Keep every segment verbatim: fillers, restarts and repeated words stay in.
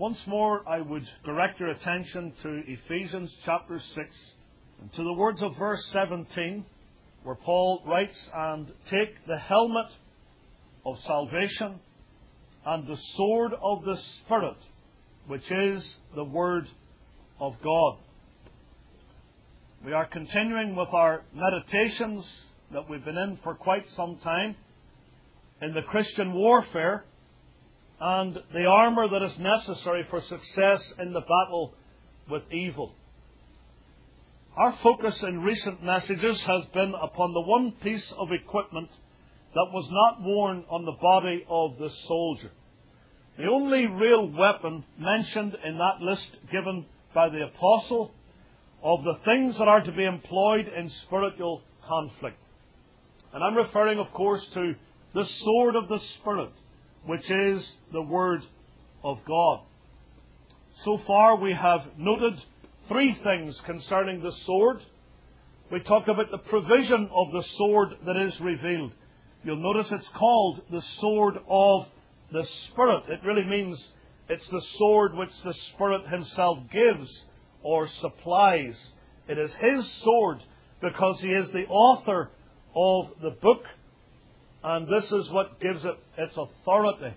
Once more, I would direct your attention to Ephesians chapter six, and to the words of verse seventeen, where Paul writes, "And take the helmet of salvation and the sword of the Spirit, which is the Word of God." We are continuing with our meditations that we've been in for quite some time in the Christian warfare and the armour that is necessary for success in the battle with evil. Our focus in recent messages has been upon the one piece of equipment that was not worn on the body of the soldier. The only real weapon mentioned in that list given by the apostle of the things that are to be employed in spiritual conflict. And I'm referring, of course, to the sword of the Spirit, which is the Word of God. So far we have noted three things concerning the sword. We talked about the provision of the sword that is revealed. You'll notice it's called the sword of the Spirit. It really means it's the sword which the Spirit Himself gives or supplies. It is His sword because He is the author of the book, and this is what gives it its authority.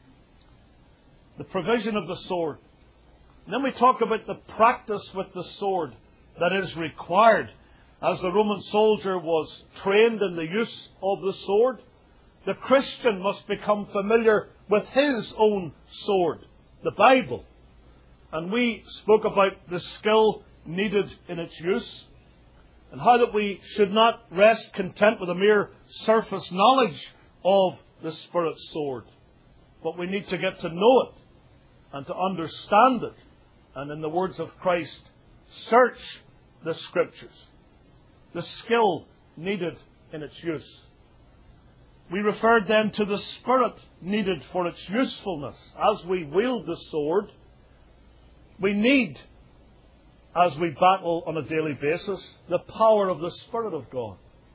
The provision of the sword. And then we talk about the practice with the sword that is required. As the Roman soldier was trained in the use of the sword, the Christian must become familiar with his own sword, the Bible. And we spoke about the skill needed in its use, and how that we should not rest content with a mere surface knowledge of the Spirit's sword, but we need to get to know it and to understand it, and in the words of Christ, search the Scriptures. The skill needed in its use. We referred then to the Spirit needed for its usefulness. As we wield the sword, we need, as we battle on a daily basis, the power of the Spirit of God.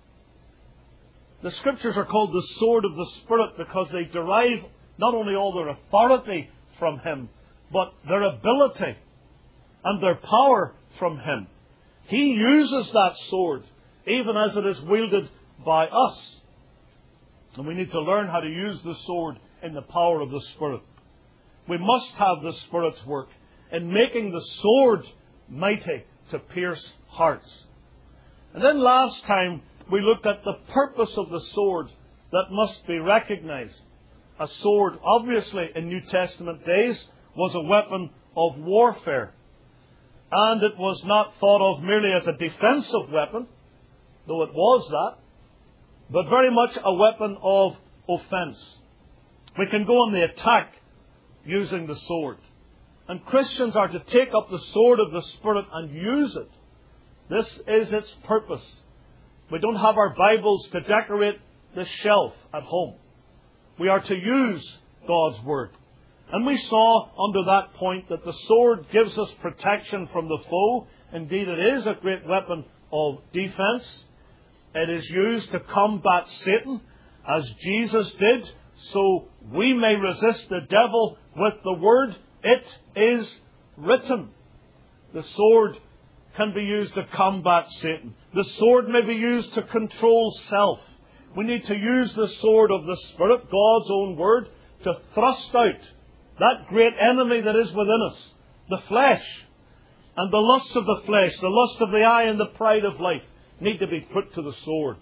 The Scriptures are called the sword of the Spirit because they derive not only all their authority from Him, but their ability and their power from Him. He uses that sword even as it is wielded by us. And we need to learn how to use the sword in the power of the Spirit. We must have the Spirit's work in making the sword mighty to pierce hearts. And then last time we looked at the purpose of the sword that must be recognized. A sword, obviously in New Testament days, was a weapon of warfare. And it was not thought of merely as a defensive weapon, though it was that, but very much a weapon of offense. We can go on the attack using the sword. And Christians are to take up the sword of the Spirit and use it. This is its purpose. We don't have our Bibles to decorate the shelf at home. We are to use God's Word. And we saw under that point that the sword gives us protection from the foe. Indeed, it is a great weapon of defense. It is used to combat Satan, as Jesus did, so we may resist the devil with the Word. It is written. The sword can be used to combat Satan. The sword may be used to control self. We need to use the sword of the Spirit, God's own Word, to thrust out that great enemy that is within us, the flesh. And the lusts of the flesh, the lust of the eye and the pride of life need to be put to the sword.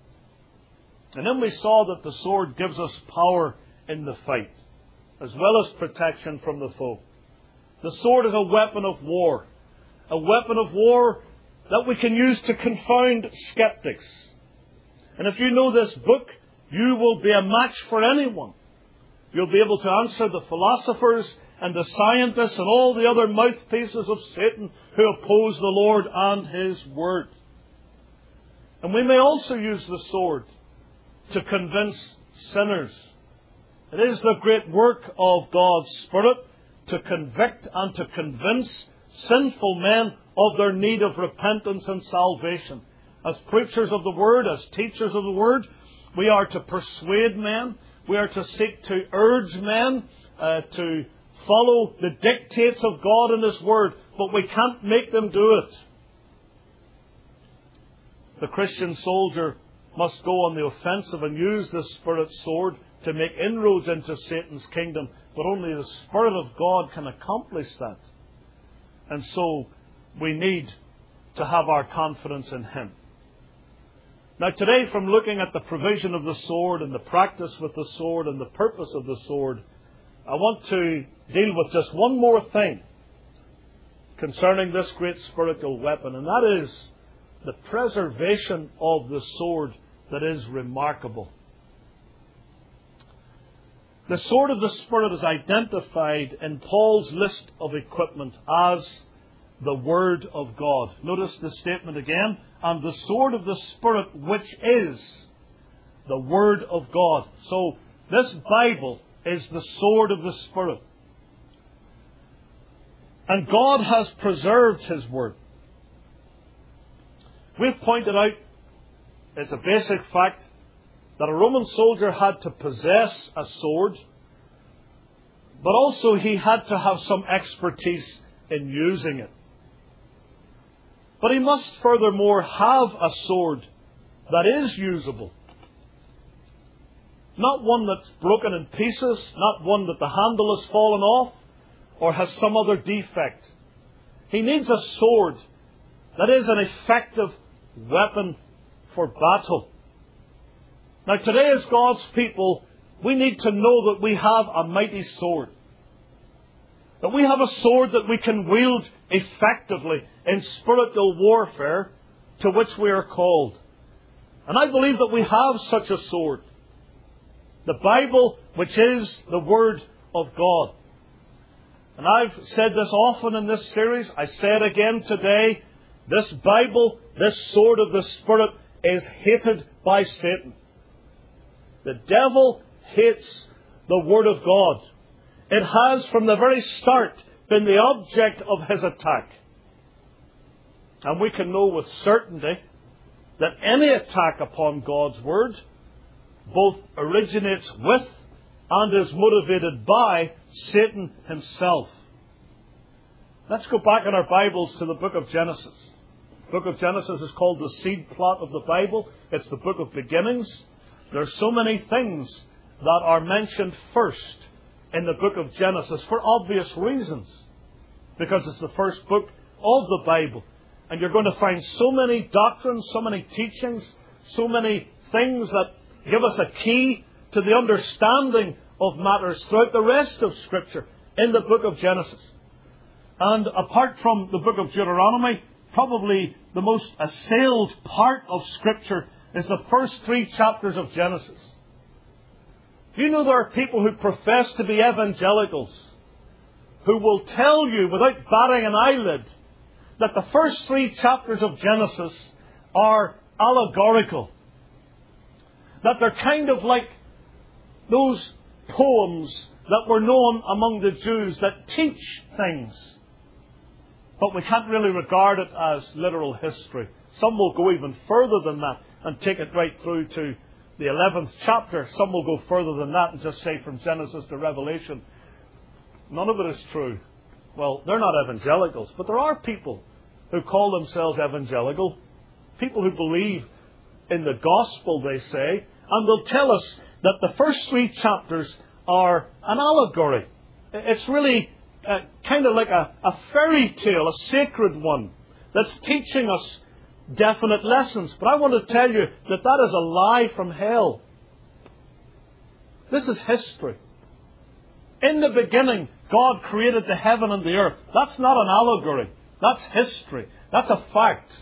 And then we saw that the sword gives us power in the fight, as well as protection from the foe. The sword is a weapon of war. A weapon of war that we can use to confound skeptics. And if you know this book, you will be a match for anyone. You'll be able to answer the philosophers and the scientists and all the other mouthpieces of Satan who oppose the Lord and His Word. And we may also use the sword to convince sinners. It is the great work of God's Spirit to convict and to convince sinful men of their need of repentance and salvation. As preachers of the Word, as teachers of the Word, we are to persuade men. We are to seek to urge men uh, to follow the dictates of God and His Word, but we can't make them do it. The Christian soldier must go on the offensive and use the Spirit's sword to make inroads into Satan's kingdom, but only the Spirit of God can accomplish that. And so we need to have our confidence in Him. Now today, from looking at the provision of the sword and the practice with the sword and the purpose of the sword, I want to deal with just one more thing concerning this great spiritual weapon, and that is the preservation of the sword that is remarkable. The sword of the Spirit is identified in Paul's list of equipment as the Word of God. Notice the statement again. And the sword of the Spirit, which is the Word of God. So this Bible is the sword of the Spirit. And God has preserved His Word. We've pointed out, it's a basic fact, that a Roman soldier had to possess a sword, but also he had to have some expertise in using it. But he must furthermore have a sword that is usable. Not one that's broken in pieces, not one that the handle has fallen off or has some other defect. He needs a sword that is an effective weapon for battle. Now today, as God's people, we need to know that we have a mighty sword. That we have a sword that we can wield effectively in spiritual warfare to which we are called. And I believe that we have such a sword. The Bible, which is the Word of God. And I've said this often in this series. I say it again today. This Bible, this sword of the Spirit, is hated by Satan. The devil hates the Word of God. It has from the very start been the object of his attack. And we can know with certainty that any attack upon God's Word both originates with and is motivated by Satan himself. Let's go back in our Bibles to the book of Genesis. The book of Genesis is called the seed plot of the Bible. It's the book of beginnings. There are so many things that are mentioned first in the book of Genesis for obvious reasons. Because it's the first book of the Bible. And you're going to find so many doctrines, so many teachings, so many things that give us a key to the understanding of matters throughout the rest of Scripture in the book of Genesis. And apart from the book of Deuteronomy, probably the most assailed part of Scripture is the first three chapters of Genesis. You know there are people who profess to be evangelicals who will tell you without batting an eyelid that the first three chapters of Genesis are allegorical. That they're kind of like those poems that were known among the Jews that teach things. But we can't really regard it as literal history. Some will go even further than that and take it right through to the eleventh chapter. Some will go further than that and just say from Genesis to Revelation. None of it is true. Well, they're not evangelicals, but there are people who call themselves evangelical. People who believe in the gospel, they say, and they'll tell us that the first three chapters are an allegory. It's really uh, kind of like a, a fairy tale, a sacred one, that's teaching us definite lessons. But I want to tell you that that is a lie from hell. This is history. In the beginning, God created the heaven and the earth. That's not an allegory. That's history. That's a fact.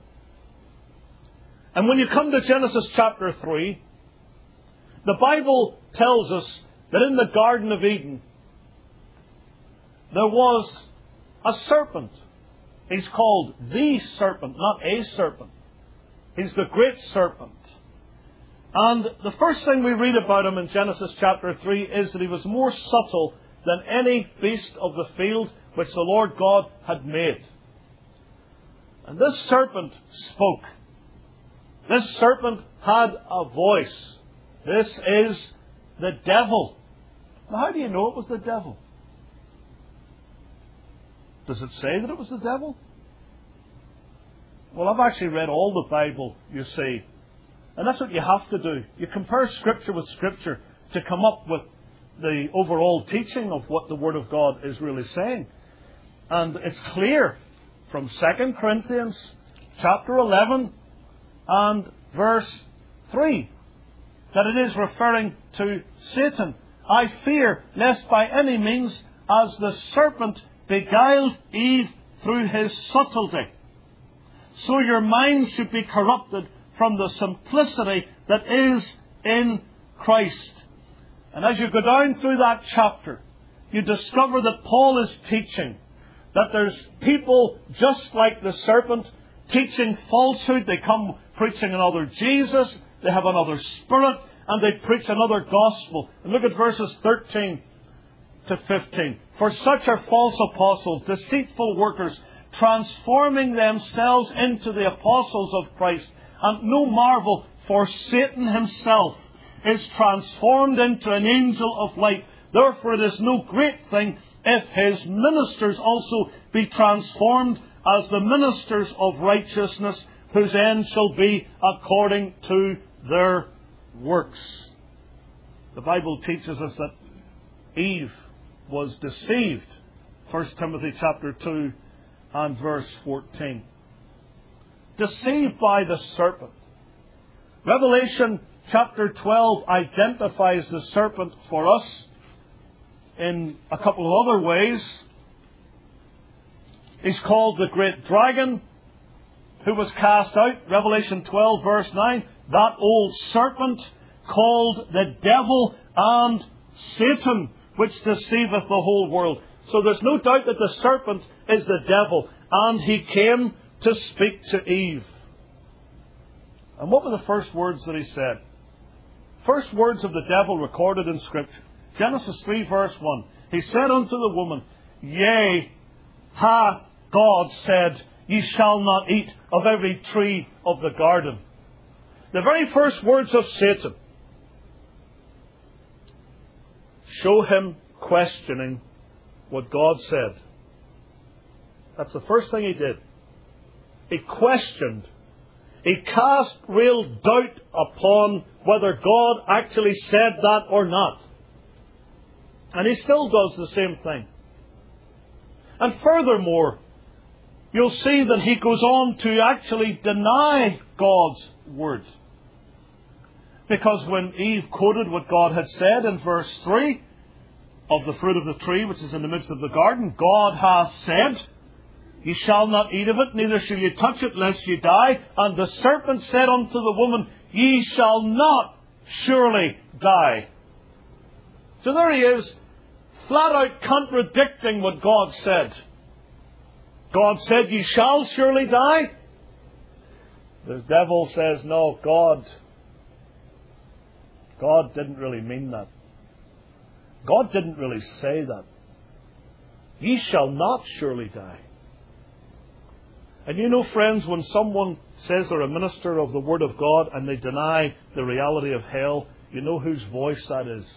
And when you come to Genesis chapter three, the Bible tells us that in the Garden of Eden, there was a serpent. He's called the serpent, not a serpent. He's the great serpent. And the first thing we read about him in Genesis chapter three is that he was more subtle than any beast of the field which the Lord God had made. And this serpent spoke. This serpent had a voice. This is the devil. Now, how do you know it was the devil? Does it say that it was the devil? Well, I've actually read all the Bible, you see. And that's what you have to do. You compare Scripture with Scripture to come up with the overall teaching of what the Word of God is really saying. And it's clear from Second Corinthians chapter eleven and verse three that it is referring to Satan. I fear lest by any means, as the serpent beguiled Eve through his subtlety, so your minds should be corrupted from the simplicity that is in Christ. And as you go down through that chapter, you discover that Paul is teaching that there's people just like the serpent teaching falsehood. They come preaching another Jesus, they have another spirit, and they preach another gospel. And look at verses thirteen to fifteen. For such are false apostles, deceitful workers, transforming themselves into the apostles of Christ. And no marvel, for Satan himself is transformed into an angel of light. Therefore it is no great thing if his ministers also be transformed as the ministers of righteousness, whose end shall be according to their works. The Bible teaches us that Eve was deceived. First Timothy chapter two and verse fourteen. Deceived by the serpent. Revelation chapter twelve identifies the serpent for us in a couple of other ways. He's called the great dragon, who was cast out. Revelation twelve verse nine. That old serpent called the devil and Satan, which deceiveth the whole world. So there's no doubt that the serpent is the devil, and he came to speak to Eve. And what were the first words that he said? First words of the devil recorded in Scripture. Genesis three verse one. He said unto the woman, Yea, ha, God said, Ye shall not eat of every tree of the garden. The very first words of Satan show him questioning what God said. That's the first thing he did. He questioned. He cast real doubt upon whether God actually said that or not. And he still does the same thing. And furthermore, you'll see that he goes on to actually deny God's word. Because when Eve quoted what God had said in verse three, of the fruit of the tree which is in the midst of the garden, God hath said, Ye shall not eat of it, neither shall ye touch it, lest ye die. And the serpent said unto the woman, Ye shall not surely die. So there he is, flat out contradicting what God said. God said, Ye shall surely die. The devil says, no, God, God didn't really mean that. God didn't really say that. Ye shall not surely die. And you know, friends, when someone says they're a minister of the Word of God and they deny the reality of hell, you know whose voice that is.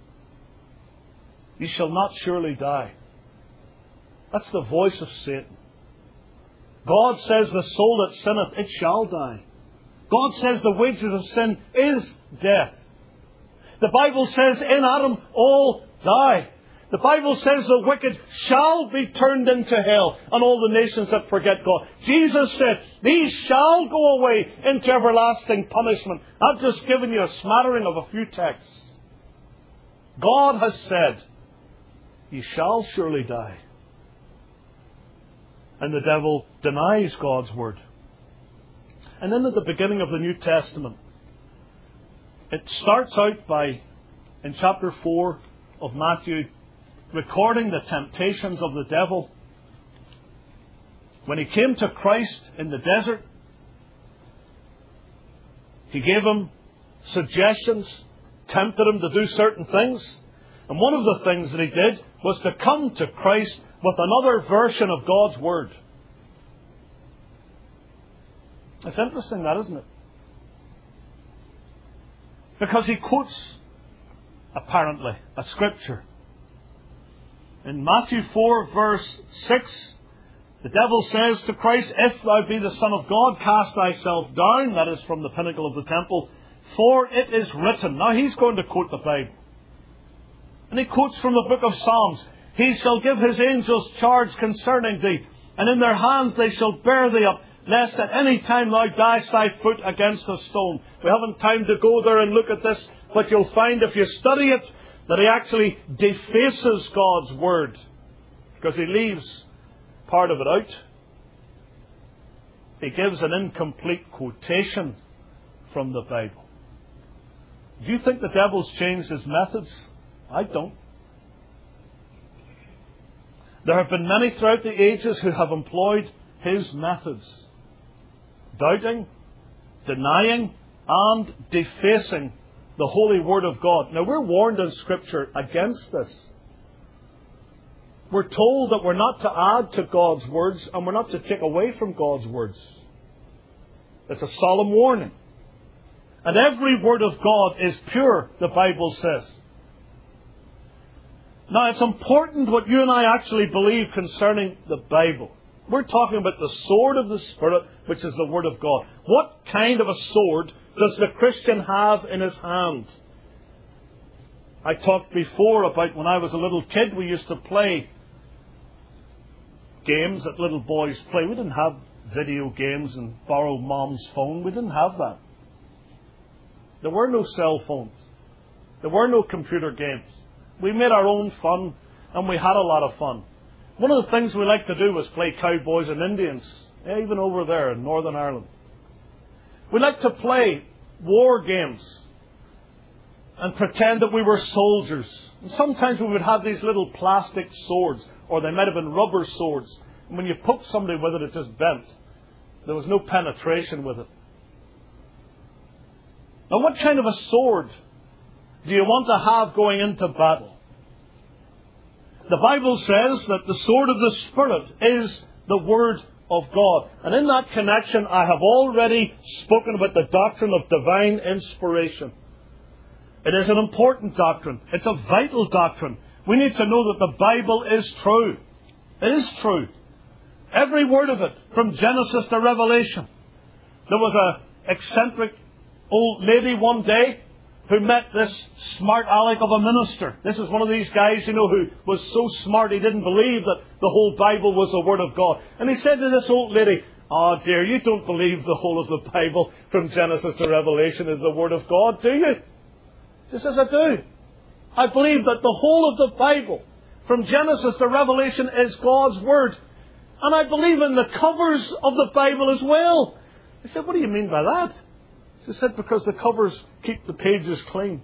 Ye shall not surely die. That's the voice of Satan. God says the soul that sinneth, it shall die. God says the wages of sin is death. The Bible says in Adam all die. The Bible says the wicked shall be turned into hell, and all the nations that forget God. Jesus said, these shall go away into everlasting punishment. I've just given you a smattering of a few texts. God has said, ye shall surely die. And the devil denies God's word. And then at the beginning of the New Testament, it starts out by, in chapter four of Matthew, recording the temptations of the devil. When he came to Christ in the desert, he gave him suggestions, tempted him to do certain things. And one of the things that he did was to come to Christ with another version of God's Word. It's interesting, that, isn't it? Because he quotes, apparently, a scripture. In Matthew four, verse six, The devil says to Christ, "If thou be the Son of God, cast thyself down," that is from the pinnacle of the temple, "for it is written." Now he's going to quote the Bible. And he quotes from the book of Psalms, "He shall give his angels charge concerning thee, and in their hands they shall bear thee up, lest at any time thou dash thy foot against a stone." We haven't time to go there and look at this, but you'll find if you study it, that he actually defaces God's word, because he leaves part of it out. He gives an incomplete quotation from the Bible. Do you think the devil's changed his methods? I don't. There have been many throughout the ages who have employed his methods, doubting, denying, and defacing the holy word of God. Now, we're warned in Scripture against this. We're told that we're not to add to God's words and we're not to take away from God's words. It's a solemn warning. And every word of God is pure, the Bible says. Now, it's important what you and I actually believe concerning the Bible. We're talking about the sword of the Spirit, which is the Word of God. What kind of a sword does the Christian have in his hand? I talked before about when I was a little kid, we used to play games that little boys play. We didn't have video games and borrow mom's phone. We didn't have that. There were no cell phones. There were no computer games. We made our own fun, and we had a lot of fun. One of the things we liked to do was play cowboys and Indians, even over there in Northern Ireland. We liked to play war games and pretend that we were soldiers. And sometimes we would have these little plastic swords, or they might have been rubber swords. And when you poked somebody with it, it just bent. There was no penetration with it. Now, what kind of a sword do you want to have going into battle? The Bible says that the sword of the Spirit is the Word of God. And in that connection, I have already spoken about the doctrine of divine inspiration. It is an important doctrine. It's a vital doctrine. We need to know that the Bible is true. It is true. Every word of it, from Genesis to Revelation. There was an eccentric old lady one day who met this smart aleck of a minister. This is one of these guys, you know, who was so smart he didn't believe that the whole Bible was the Word of God. And he said to this old lady, "Oh dear, you don't believe the whole of the Bible from Genesis to Revelation is the Word of God, do you?" She says, "I do. I believe that the whole of the Bible from Genesis to Revelation is God's Word. And I believe in the covers of the Bible as well." I said, "What do you mean by that?" She said, "Because the covers keep the pages clean."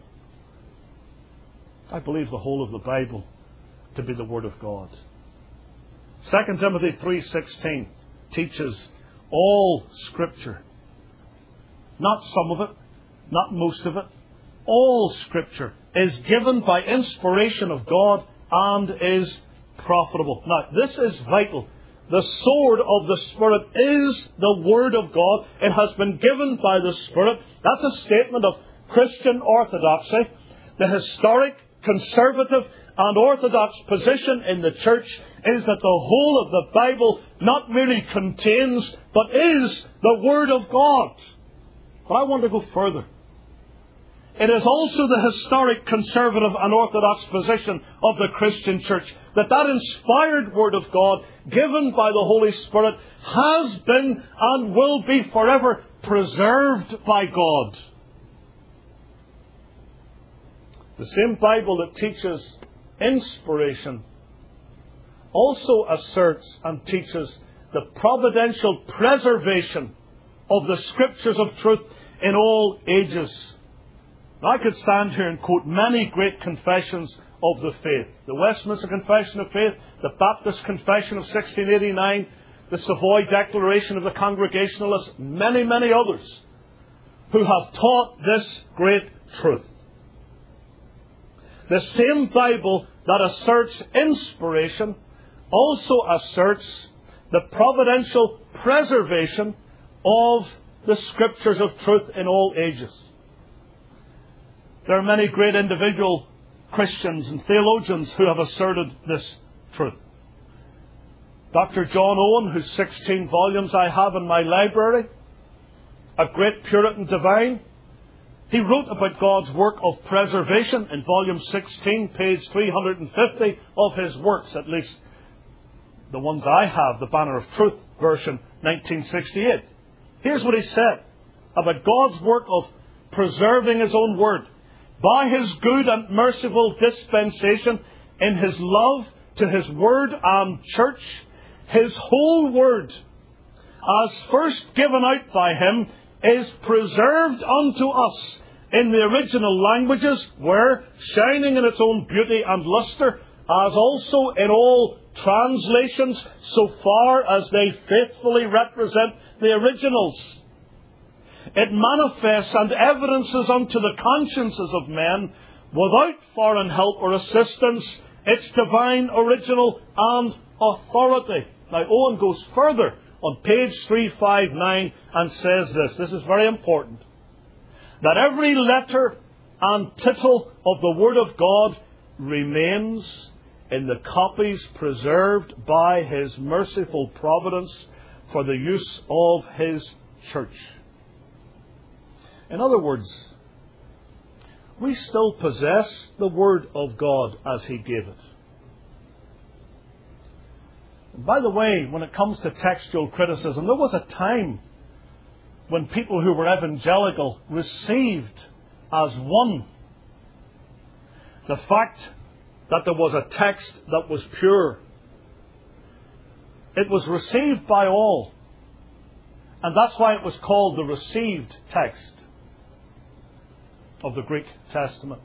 I believe the whole of the Bible to be the Word of God. Second Timothy three sixteen teaches all Scripture. Not some of it, not most of it. All Scripture is given by inspiration of God and is profitable. Now, this is vital. The sword of the Spirit is the Word of God. It has been given by the Spirit. That's a statement of Christian orthodoxy. The historic, conservative and orthodox position in the church is that the whole of the Bible not merely contains, but is the Word of God. But I want to go further. It is also the historic, conservative and orthodox position of the Christian church that that inspired Word of God, given by the Holy Spirit, has been and will be forever preserved by God. The same Bible that teaches inspiration also asserts and teaches the providential preservation of the Scriptures of truth in all ages. I could stand here and quote many great confessions of the faith. The Westminster Confession of Faith, the Baptist Confession of sixteen eighty-nine, the Savoy Declaration of the Congregationalists, many, many others who have taught this great truth. The same Bible that asserts inspiration also asserts the providential preservation of the Scriptures of truth in all ages. There are many great individual Christians and theologians who have asserted this truth. Doctor John Owen, whose sixteen volumes I have in my library, a great Puritan divine, he wrote about God's work of preservation in volume sixteen, page three hundred fifty of his works, at least the ones I have, the Banner of Truth version, nineteen sixty-eight. Here's what he said about God's work of preserving His own Word. By His good and merciful dispensation in His love to His Word and Church, His whole Word, as first given out by Him, is preserved unto us in the original languages, where, shining in its own beauty and lustre, as also in all translations, so far as they faithfully represent the originals. It manifests and evidences unto the consciences of men, without foreign help or assistance, its divine original and authority. Now, Owen goes further on page three fifty-nine and says this. This is very important. That every letter and tittle of the Word of God remains in the copies preserved by His merciful providence for the use of His church. In other words, we still possess the Word of God as He gave it. And by the way, when it comes to textual criticism, there was a time when people who were evangelical received as one the fact that there was a text that was pure. It was received by all. And that's why it was called the received text of the Greek Testament.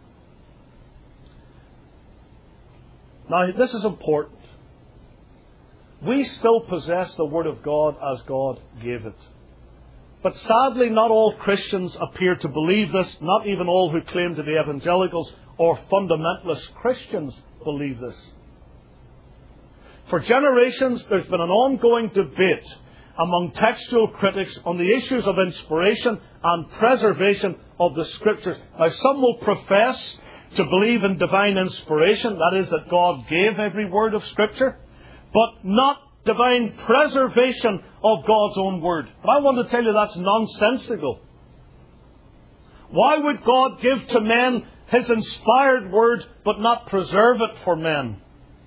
Now, this is important. We still possess the Word of God as God gave it. But sadly, not all Christians appear to believe this. Not even all who claim to be evangelicals or fundamentalist Christians believe this. For generations, there's been an ongoing debate among textual critics on the issues of inspiration and preservation of the Scriptures. Now, some will profess to believe in divine inspiration, that is, that God gave every word of Scripture, but not divine preservation of God's own Word. But I want to tell you that's nonsensical. Why would God give to men His inspired Word, but not preserve it for men?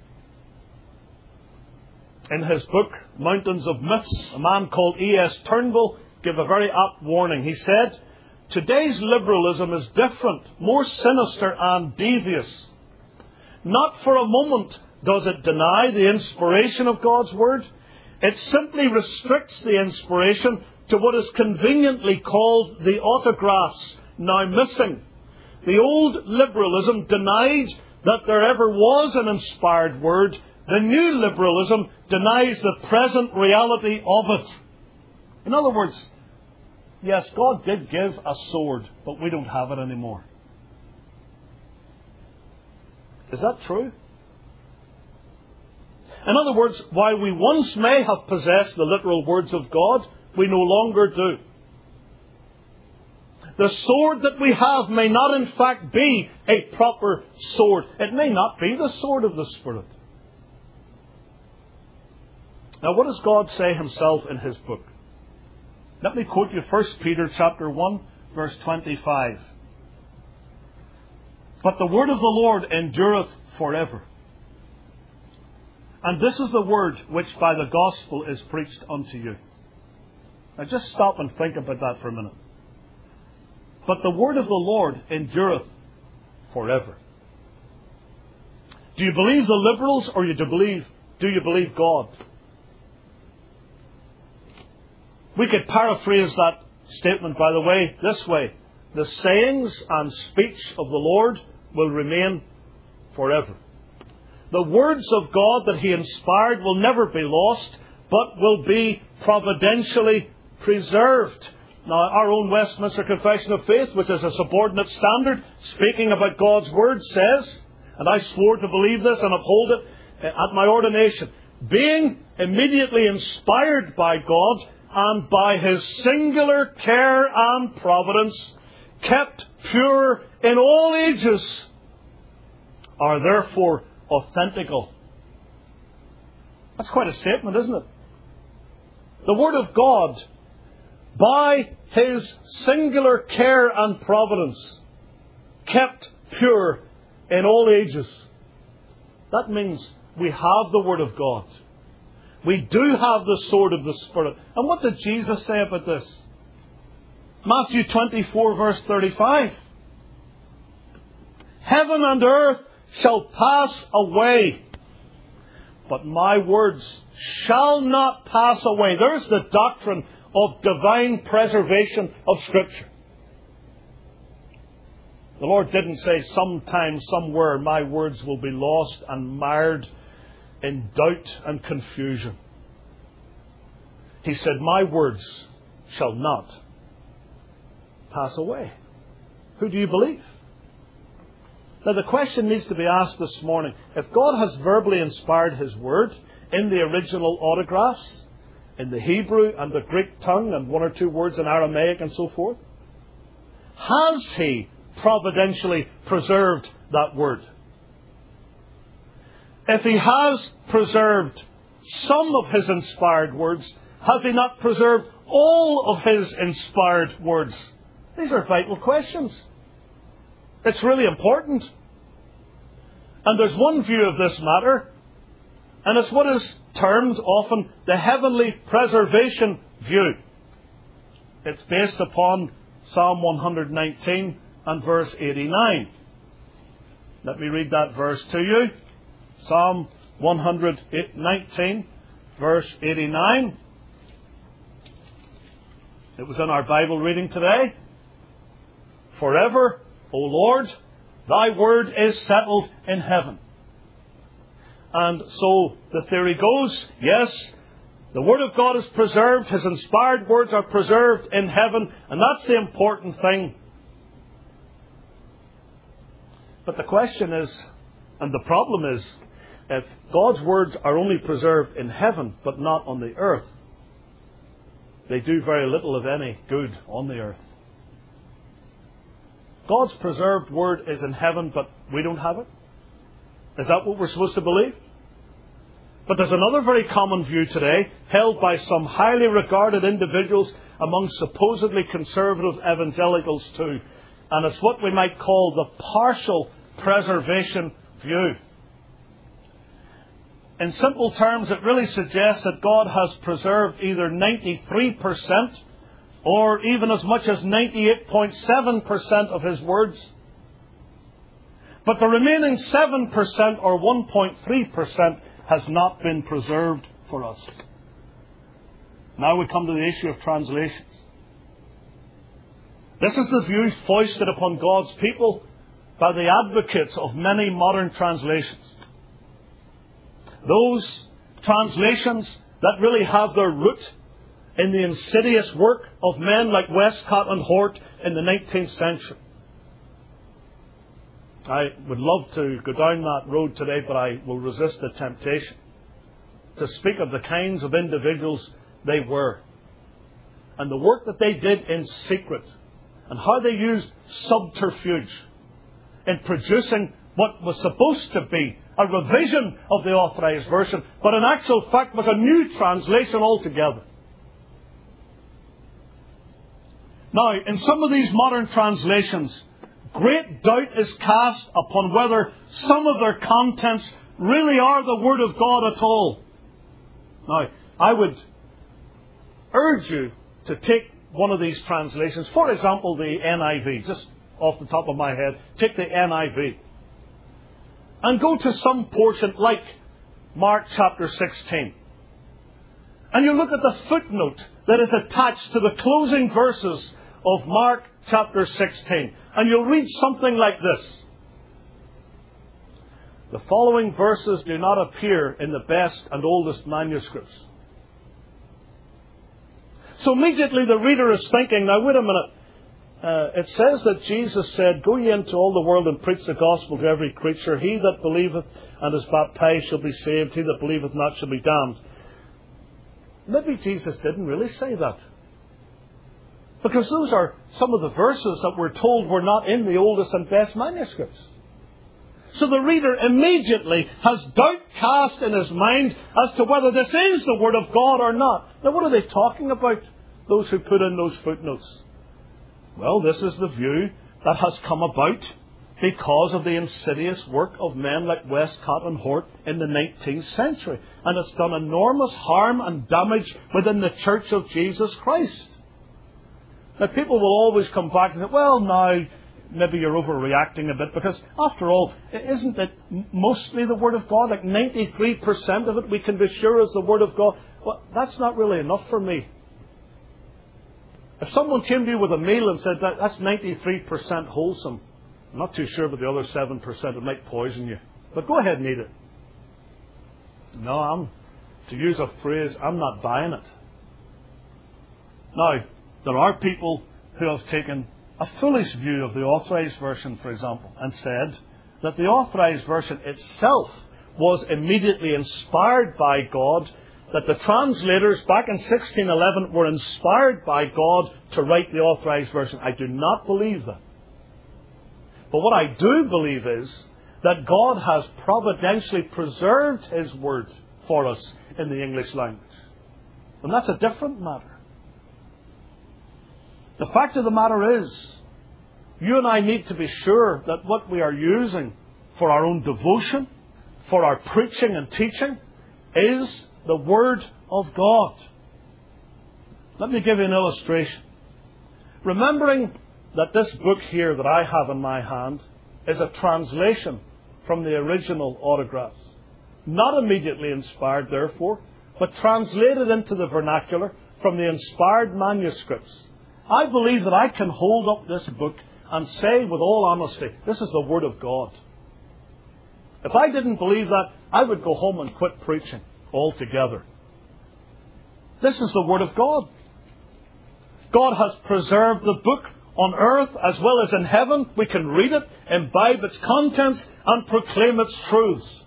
In his book, Mountains of Myths, a man called E S Turnbull gave a very apt warning. He said, "Today's liberalism is different, more sinister and devious. Not for a moment does it deny the inspiration of God's Word. It simply restricts the inspiration to what is conveniently called the autographs, now missing. The old liberalism denied that there ever was an inspired Word. The new liberalism denies the present reality of it." In other words, yes, God did give a sword, but we don't have it anymore. Is that true? In other words, while we once may have possessed the literal words of God, we no longer do. The sword that we have may not in fact be a proper sword. It may not be the sword of the Spirit. Now, what does God say Himself in His book? Let me quote you First Peter chapter one, verse twenty-five. "But the word of the Lord endureth forever. And this is the word which by the gospel is preached unto you." Now just stop and think about that for a minute. But the word of the Lord endureth forever. Do you believe the liberals, or do you believe, do you believe God? We could paraphrase that statement, by the way, this way: the sayings and speech of the Lord will remain forever. The words of God that He inspired will never be lost, but will be providentially preserved. Now, our own Westminster Confession of Faith, which is a subordinate standard, speaking about God's Word, says, and I swore to believe this and uphold it at my ordination, "Being immediately inspired by God, and by His singular care and providence, kept pure in all ages, are therefore authentical That's quite a statement, isn't it? The Word of God, by His singular care and providence, kept pure in all ages. That means we have the Word of God. We do have the sword of the Spirit. And what did Jesus say about this? Matthew twenty-four, verse thirty-five. Heaven and earth shall pass away, but my words shall not pass away. There's the doctrine of divine preservation of Scripture. The Lord didn't say sometime, somewhere, my words will be lost and marred in doubt and confusion. He said, my words shall not pass away. Who do you believe? Now the question needs to be asked this morning. If God has verbally inspired His Word in the original autographs, in the Hebrew and the Greek tongue and one or two words in Aramaic and so forth, has He providentially preserved that Word? If He has preserved some of His inspired words, has He not preserved all of His inspired words? These are vital questions. It's really important. And there's one view of this matter, and it's what is termed often the heavenly preservation view. It's based upon Psalm one nineteen and verse eighty-nine. Let me read that verse to you. Psalm one nineteen, verse eighty-nine. It was in our Bible reading today. Forever, O Lord, Thy word is settled in heaven. And so the theory goes, yes, the Word of God is preserved, His inspired words are preserved in heaven, and that's the important thing. But the question is, and the problem is, if God's words are only preserved in heaven but not on the earth, they do very little of any good on the earth. God's preserved Word is in heaven, but we don't have it? Is that what we're supposed to believe? But there's another very common view today, held by some highly regarded individuals among supposedly conservative evangelicals too. And it's what we might call the partial preservation view. In simple terms, it really suggests that God has preserved either ninety-three percent or even as much as ninety-eight point seven percent of His words. But the remaining seven percent or one point three percent has not been preserved for us. Now we come to the issue of translations. This is the view foisted upon God's people by the advocates of many modern translations. Those translations that really have their root in the insidious work of men like Westcott and Hort in the nineteenth century. I would love to go down that road today, but I will resist the temptation to speak of the kinds of individuals they were and the work that they did in secret and how they used subterfuge in producing what was supposed to be a revision of the Authorized Version, but in actual fact was a new translation altogether. Now, in some of these modern translations, great doubt is cast upon whether some of their contents really are the Word of God at all. Now, I would urge you to take one of these translations. For example, the N I V, just off the top of my head. Take the N I V. And go to some portion like Mark chapter sixteen. And you look at the footnote that is attached to the closing verses of Mark chapter sixteen. And you'll read something like this. The following verses do not appear in the best and oldest manuscripts. So immediately the reader is thinking, now wait a minute. Uh, it says that Jesus said, "Go ye into all the world and preach the gospel to every creature. He that believeth and is baptized shall be saved. He that believeth not shall be damned." Maybe Jesus didn't really say that. Because those are some of the verses that we're told were not in the oldest and best manuscripts. So the reader immediately has doubt cast in his mind as to whether this is the Word of God or not. Now, what are they talking about, those who put in those footnotes? Well, this is the view that has come about because of the insidious work of men like Westcott and Hort in the nineteenth century. And it's done enormous harm and damage within the Church of Jesus Christ. Now, people will always come back and say, well, now, maybe you're overreacting a bit, because after all, isn't it mostly the Word of God? Like ninety-three percent of it we can be sure is the Word of God. Well, that's not really enough for me. If someone came to you with a meal and said that that's ninety-three percent wholesome, I'm not too sure about the other seven percent, it might poison you. But go ahead and eat it. No, I'm, to use a phrase, I'm not buying it. Now, there are people who have taken a foolish view of the Authorized Version, for example, and said that the Authorized Version itself was immediately inspired by God, that the translators back in sixteen eleven were inspired by God to write the Authorized Version. I do not believe that. But what I do believe is that God has providentially preserved His Word for us in the English language. And that's a different matter. The fact of the matter is, you and I need to be sure that what we are using for our own devotion, for our preaching and teaching, is the Word of God. Let me give you an illustration. Remembering that this book here that I have in my hand is a translation from the original autographs. Not immediately inspired, therefore, but translated into the vernacular from the inspired manuscripts. I believe that I can hold up this book and say with all honesty, this is the Word of God. If I didn't believe that, I would go home and quit preaching altogether. This is the Word of God. God has preserved the book on earth as well as in heaven. We can read it, imbibe its contents, and proclaim its truths.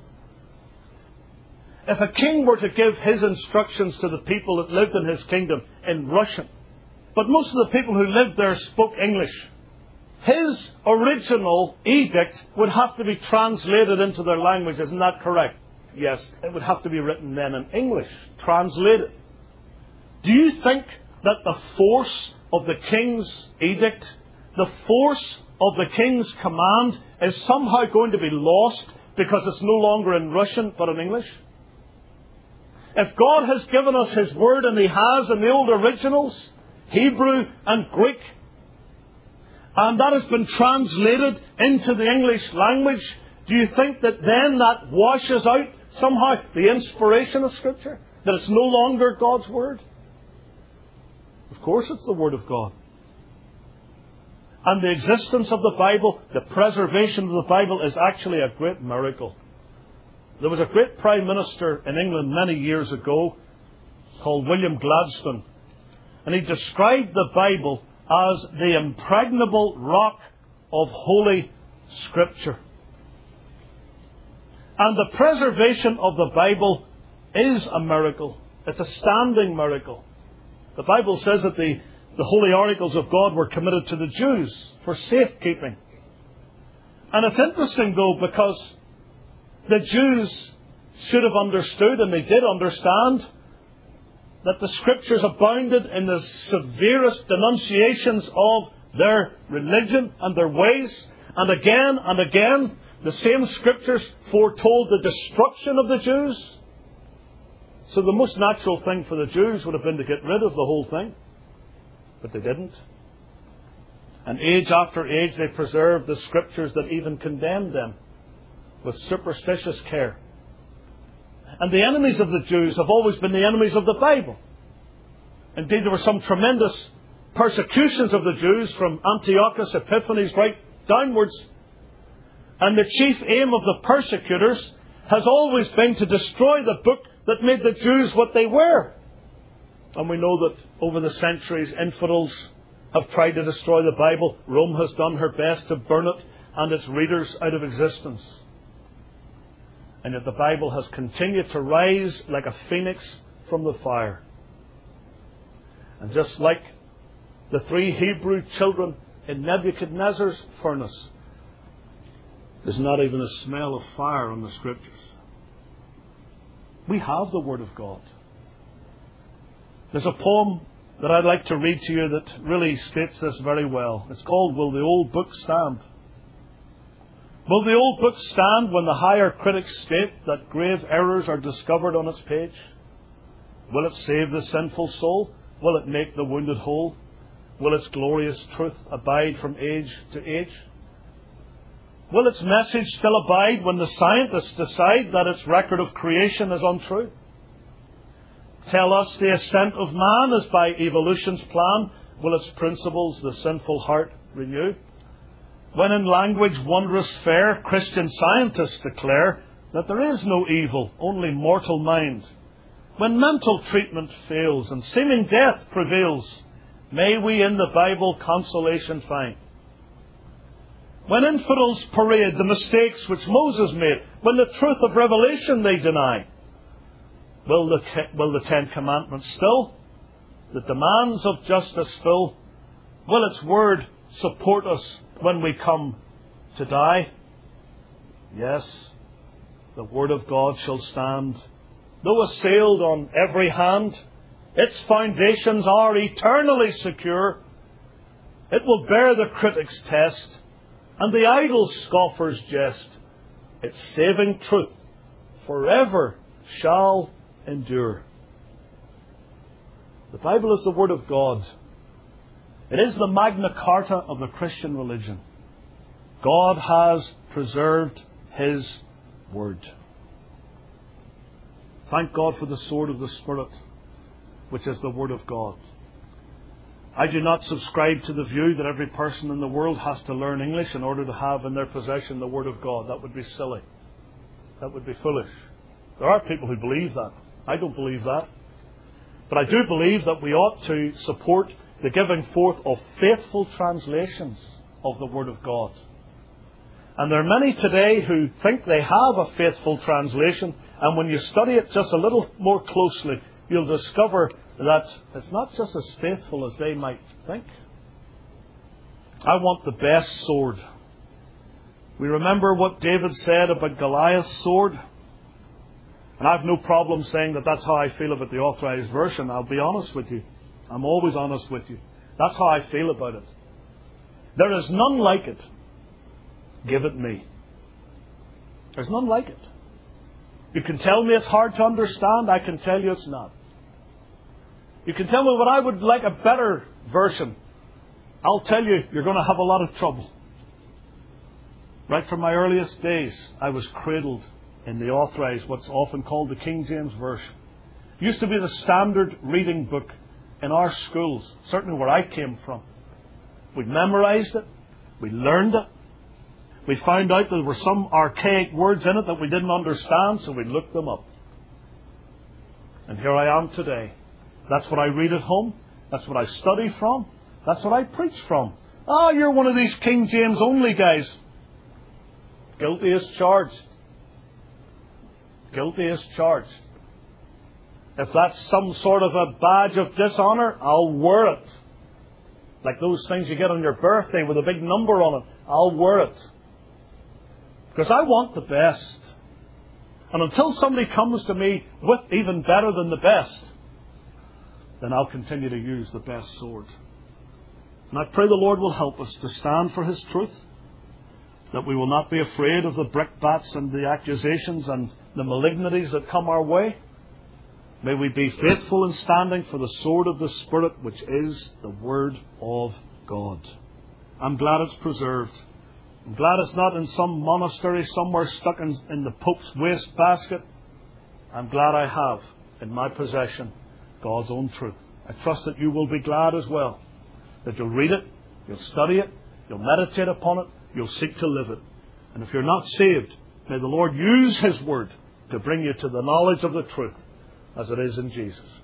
If a king were to give his instructions to the people that lived in his kingdom in Russian, but most of the people who lived there spoke English, his original edict would have to be translated into their language. Isn't that correct? Yes, it would have to be written then in English, translated. Do you think that the force of the king's edict, the force of the king's command, is somehow going to be lost because it's no longer in Russian but in English? If God has given us His Word, and He has in the old originals, Hebrew and Greek, and that has been translated into the English language, do you think that then that washes out somehow the inspiration of Scripture? That it's no longer God's Word? Of course it's the Word of God. And the existence of the Bible, the preservation of the Bible, is actually a great miracle. There was a great Prime Minister in England many years ago called William Gladstone. And he described the Bible as the impregnable rock of Holy Scripture. And the preservation of the Bible is a miracle. It's a standing miracle. The Bible says that the, the holy oracles of God were committed to the Jews for safekeeping. And it's interesting, though, because the Jews should have understood, and they did understand, that the Scriptures abounded in the severest denunciations of their religion and their ways. And again and again, the same Scriptures foretold the destruction of the Jews. So the most natural thing for the Jews would have been to get rid of the whole thing. But they didn't. And age after age they preserved the Scriptures that even condemned them with superstitious care. And the enemies of the Jews have always been the enemies of the Bible. Indeed, there were some tremendous persecutions of the Jews from Antiochus Epiphanes right downwards. And the chief aim of the persecutors has always been to destroy the book that made the Jews what they were. And we know that over the centuries, infidels have tried to destroy the Bible. Rome has done her best to burn it and its readers out of existence. And yet the Bible has continued to rise like a phoenix from the fire. And just like the three Hebrew children in Nebuchadnezzar's furnace, There's not even a smell of fire on the Scriptures. We have the Word of God. There's a poem that I'd like to read to you that really states this very well. It's called Will the Old Book Stand? Will the old book stand when the higher critics state that grave errors are discovered on its page? Will it save the sinful soul? Will it make the wounded whole? Will its glorious truth abide from age to age? Will its message still abide when the scientists decide that its record of creation is untrue? Tell us the ascent of man is by evolution's plan. Will its principles the sinful heart renew? When in language wondrous fair, Christian scientists declare that there is no evil, only mortal mind. When mental treatment fails and seeming death prevails, may we in the Bible consolation find. When infidels parade the mistakes which Moses made, when the truth of revelation they deny, will the, will the Ten Commandments still the demands of justice fill? Will its word support us when we come to die? Yes, the Word of God shall stand. Though assailed on every hand, its foundations are eternally secure. It will bear the critic's test and the idle scoffer's jest. Its saving truth forever shall endure. The Bible is the Word of God. It is the Magna Carta of the Christian religion. God has preserved His Word. Thank God for the sword of the Spirit, which is the Word of God. I do not subscribe to the view that every person in the world has to learn English in order to have in their possession the Word of God. That would be silly. That would be foolish. There are people who believe that. I don't believe that. But I do believe that we ought to support the giving forth of faithful translations of the Word of God. And there are many today who think they have a faithful translation, and when you study it just a little more closely, you'll discover that it's not just as faithful as they might think. I want the best sword. We remember what David said about Goliath's sword. And I have no problem saying that that's how I feel about the Authorized Version. I'll be honest with you. I'm always honest with you. That's how I feel about it. There is none like it. Give it me. There's none like it. You can tell me it's hard to understand. I can tell you it's not. You can tell me what I would like a better version. I'll tell you, you're going to have a lot of trouble. Right from my earliest days, I was cradled in the Authorized, what's often called the King James Version. It used to be the standard reading book in our schools, certainly where I came from. We memorized it. We learned it. We found out there were some archaic words in it that we didn't understand, so we looked them up. And here I am today. That's what I read at home. That's what I study from. That's what I preach from. Oh, you're one of these King James only guys. Guilty as charged. Guilty as charged. If that's some sort of a badge of dishonour, I'll wear it. Like those things you get on your birthday with a big number on it. I'll wear it. Because I want the best. And until somebody comes to me with even better than the best, then I'll continue to use the best sword. And I pray the Lord will help us to stand for His truth, that we will not be afraid of the brickbats and the accusations and the malignities that come our way. May we be faithful in standing for the sword of the Spirit, which is the Word of God. I'm glad it's preserved. I'm glad it's not in some monastery somewhere stuck in, in the Pope's wastebasket. I'm glad I have in my possession God's own truth. I trust that you will be glad as well, that you'll read it, you'll study it, you'll meditate upon it, you'll seek to live it. And if you're not saved, may the Lord use His Word to bring you to the knowledge of the truth as it is in Jesus.